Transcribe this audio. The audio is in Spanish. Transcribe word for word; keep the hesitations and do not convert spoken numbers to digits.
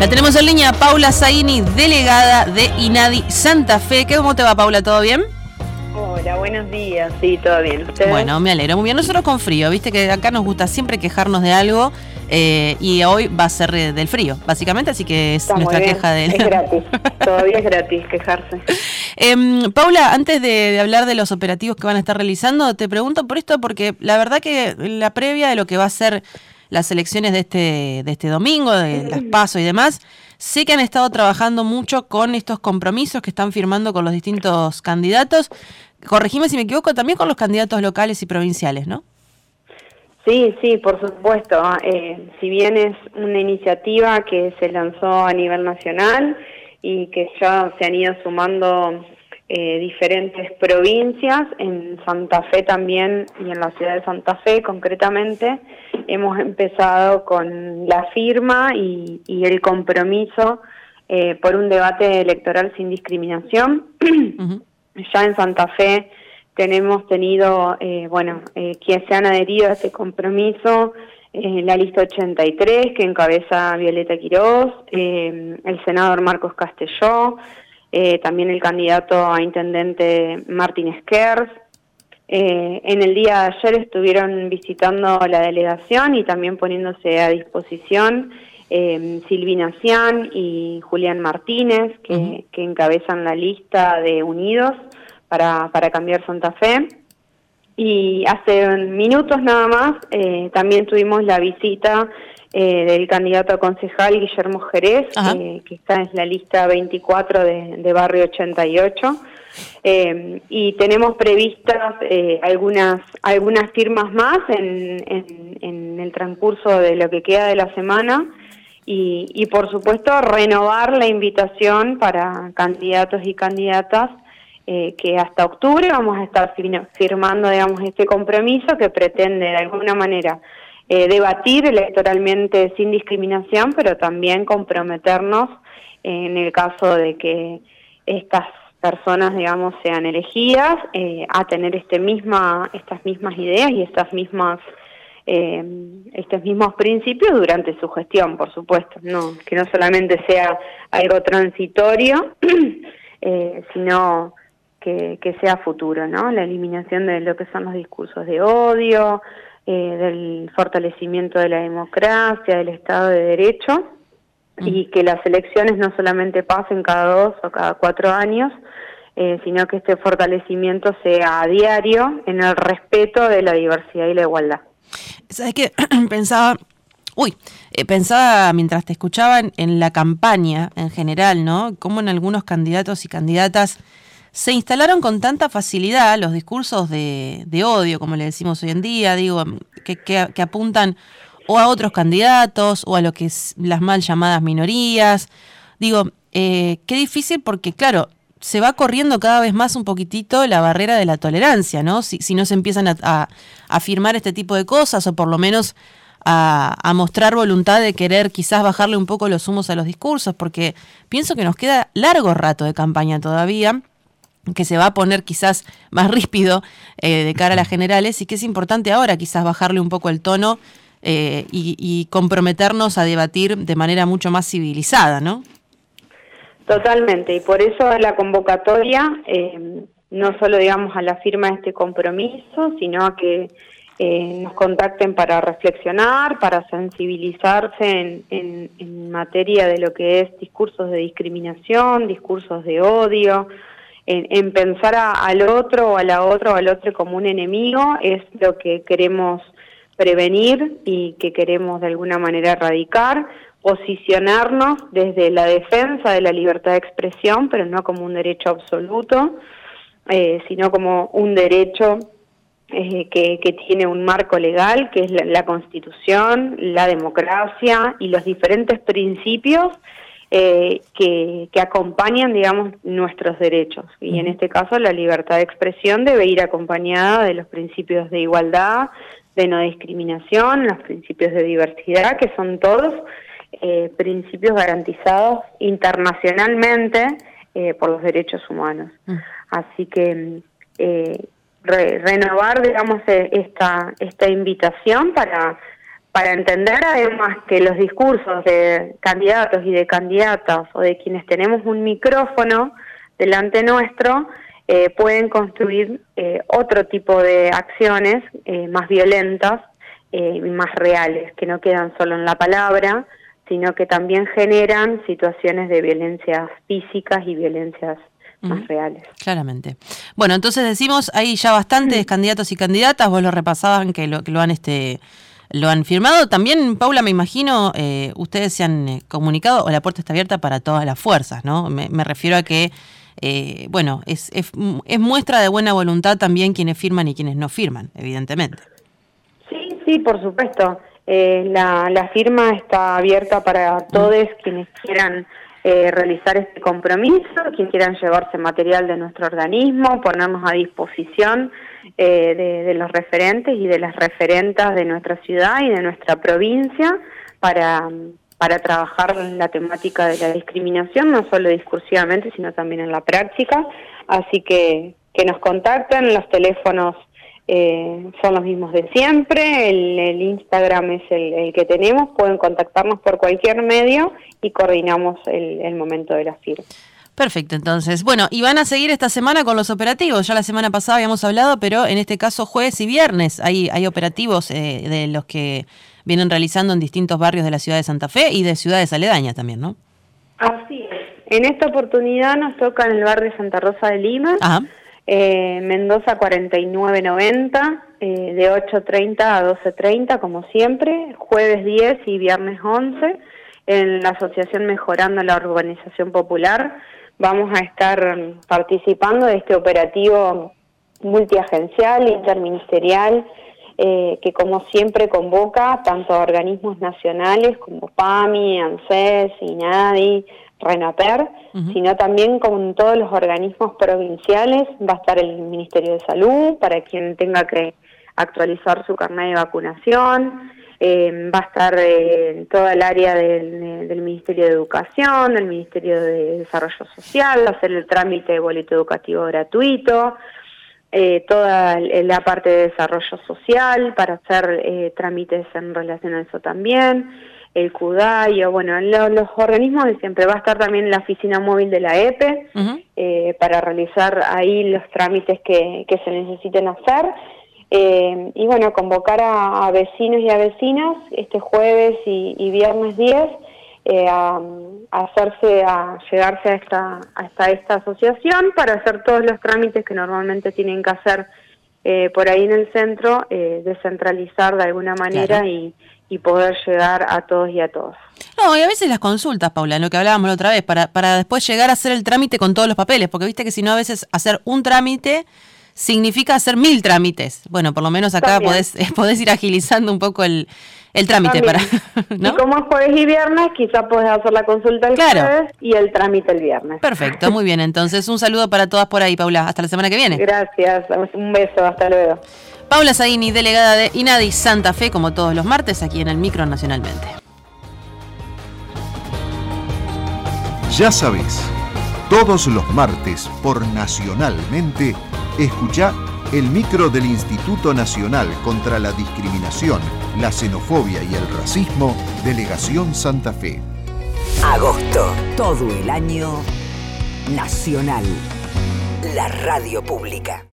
La tenemos en línea, Paula Zaini, delegada de INADI Santa Fe. ¿Cómo te va, Paula? ¿Todo bien? Hola, buenos días. Sí, todo bien. ¿Ustedes? Bueno, me alegro. Muy bien. Nosotros con frío, viste que acá nos gusta siempre quejarnos de algo eh, y hoy va a ser del frío, básicamente, así que es Está nuestra muy bien. queja del... Es gratis. Todavía es gratis quejarse. Eh, Paula, antes de, de hablar de los operativos que van a estar realizando, te pregunto por esto porque la verdad que la previa de lo que va a ser las elecciones de este, de este domingo, de las PASO y demás, sé que han estado trabajando mucho con estos compromisos que están firmando con los distintos candidatos. Corregime si me equivoco, también con los candidatos locales y provinciales, ¿no? Sí, sí, por supuesto. Eh, si bien es una iniciativa que se lanzó a nivel nacional y que ya se han ido sumando eh, diferentes provincias, en Santa Fe también y en la ciudad de Santa Fe concretamente, hemos empezado con la firma y, y el compromiso eh, por un debate electoral sin discriminación. Uh-huh. Ya en Santa Fe tenemos tenido, eh, bueno, eh, quienes se han adherido a este compromiso, eh, la lista ochenta y tres, que encabeza Violeta Quiroz, eh, el senador Marcos Castelló, eh, también el candidato a intendente Martín Esquers. Eh, en el día de ayer estuvieron visitando la delegación y también poniéndose a disposición eh, Silvina Cian y Julián Martínez, que, uh-huh. que encabezan la lista de Unidos para, para Cambiar Santa Fe. Y hace minutos nada más eh, también tuvimos la visita eh, del candidato a concejal Guillermo Jerez, eh, que está en la lista veinticuatro de, de Barrio ochenta y ocho. Eh, y tenemos previstas eh, algunas algunas firmas más en, en, en el transcurso de lo que queda de la semana y, y por supuesto renovar la invitación para candidatos y candidatas eh, que hasta octubre vamos a estar firmando, digamos, este compromiso que pretende de alguna manera eh, debatir electoralmente sin discriminación, pero también comprometernos eh, en el caso de que estas personas, digamos, sean elegidas, eh, a tener este misma, estas mismas ideas y estas mismas, eh, estos mismos principios durante su gestión, por supuesto, no que no solamente sea algo transitorio, eh, sino que, que sea futuro, ¿no? La eliminación de lo que son los discursos de odio, eh, del fortalecimiento de la democracia, del Estado de Derecho, y que las elecciones no solamente pasen cada dos o cada cuatro años, eh, sino que este fortalecimiento sea a diario en el respeto de la diversidad y la igualdad. ¿Sabes qué? Pensaba, uy, eh, pensaba mientras te escuchaba en, en la campaña en general, ¿no? Cómo en algunos candidatos y candidatas se instalaron con tanta facilidad los discursos de, de odio, como le decimos hoy en día, digo, que, que, que apuntan o a otros candidatos, o a lo que es las mal llamadas minorías. Digo, eh, qué difícil porque, claro, se va corriendo cada vez más un poquitito la barrera de la tolerancia, ¿no? Si, si no se empiezan a, a, a afirmar este tipo de cosas, o por lo menos a, a mostrar voluntad de querer quizás bajarle un poco los humos a los discursos, porque pienso que nos queda largo rato de campaña todavía, que se va a poner quizás más ríspido eh, de cara a las generales, y que es importante ahora quizás bajarle un poco el tono Eh, y, y comprometernos a debatir de manera mucho más civilizada, ¿no? Totalmente, y por eso la convocatoria, eh, no solo, digamos, a la firma de este compromiso, sino a que eh, nos contacten para reflexionar, para sensibilizarse en, en, en materia de lo que es discursos de discriminación, discursos de odio, en, en pensar a, al otro o a la otra o al otro como un enemigo, es lo que queremos prevenir y que queremos de alguna manera erradicar, posicionarnos desde la defensa de la libertad de expresión, pero no como un derecho absoluto, eh, sino como un derecho eh, que, que tiene un marco legal, que es la, la Constitución, la democracia y los diferentes principios eh, que, que acompañan, digamos, nuestros derechos. Y en este caso la libertad de expresión debe ir acompañada de los principios de igualdad, de no discriminación, los principios de diversidad, que son todos eh, principios garantizados internacionalmente eh, por los derechos humanos. Mm. Así que eh, re, renovar, digamos, esta esta invitación para para entender además que los discursos de candidatos y de candidatas o de quienes tenemos un micrófono delante nuestro eh, pueden construir eh, otro tipo de acciones eh, más violentas eh, y más reales, que no quedan solo en la palabra, sino que también generan situaciones de violencias físicas y violencias más uh-huh. reales. Claramente. Bueno, entonces decimos, hay ya bastantes uh-huh. candidatos y candidatas, vos lo repasaban que lo, que lo han este lo han firmado. También, Paula, me imagino, eh, ustedes se han eh, comunicado, o la puerta está abierta para todas las fuerzas, ¿no? Me, me refiero a que, eh, bueno, es, es, es muestra de buena voluntad también quienes firman y quienes no firman, evidentemente. Sí, sí, por supuesto. Eh, la, la firma está abierta para todos mm. quienes quieran eh, realizar este compromiso, quienes quieran llevarse material de nuestro organismo, ponernos a disposición eh, de, de los referentes y de las referentas de nuestra ciudad y de nuestra provincia para, para trabajar la temática de la discriminación, no solo discursivamente, sino también en la práctica. Así que, que nos contacten, los teléfonos Eh, son los mismos de siempre, el, el Instagram es el, el que tenemos, pueden contactarnos por cualquier medio y coordinamos el, el momento de la firma. Perfecto, entonces, bueno, y van a seguir esta semana con los operativos, ya la semana pasada habíamos hablado, pero en este caso jueves y viernes hay, hay operativos eh, de los que vienen realizando en distintos barrios de la ciudad de Santa Fe y de ciudades aledañas también, ¿no? Así es, en esta oportunidad nos toca en el barrio Santa Rosa de Lima. Ajá. Eh, Mendoza cuarenta y nueve noventa, eh, de ocho treinta a doce treinta, como siempre, jueves diez y viernes once, en la Asociación Mejorando la Urbanización Popular. Vamos a estar participando de este operativo multiagencial, interministerial, eh, que como siempre convoca tanto a organismos nacionales como PAMI, ANSES, INADI, RENAPER, uh-huh. sino también con todos los organismos provinciales. Va a estar el Ministerio de Salud, para quien tenga que actualizar su carnet de vacunación, eh, va a estar eh, toda el área del, del Ministerio de Educación, del Ministerio de Desarrollo Social, hacer el trámite de boleto educativo gratuito, eh, toda la parte de desarrollo social, para hacer eh, trámites en relación a eso también, el CUDAIO, bueno, lo, los organismos de siempre. Va a estar también la oficina móvil de la E P E, uh-huh. eh, para realizar ahí los trámites que, que se necesiten hacer. Eh, y bueno, convocar a, a vecinos y a vecinas este jueves y, y viernes diez eh, a, a hacerse, a llegarse a esta, hasta esta asociación para hacer todos los trámites que normalmente tienen que hacer eh, por ahí en el centro, eh, descentralizar de alguna manera, claro. y y poder llegar a todos y a todos. No, y a veces las consultas, Paula, lo que hablábamos la otra vez, para, para después llegar a hacer el trámite con todos los papeles, porque viste que si no a veces hacer un trámite significa hacer mil trámites. Bueno, por lo menos acá podés, podés ir agilizando un poco el, el trámite. Para, ¿no? Y como es jueves y viernes, quizás podés hacer la consulta el claro. jueves y el trámite el viernes. Perfecto, muy bien. Entonces, un saludo para todas por ahí, Paula. Hasta la semana que viene. Gracias, un beso, hasta luego. Paula Zaini, delegada de INADI Santa Fe, como todos los martes, aquí en el Micro Nacionalmente. Ya sabes, todos los martes por Nacionalmente, escuchá el Micro del Instituto Nacional contra la Discriminación, la Xenofobia y el Racismo, Delegación Santa Fe. Agosto, todo el año, Nacional, la radio pública.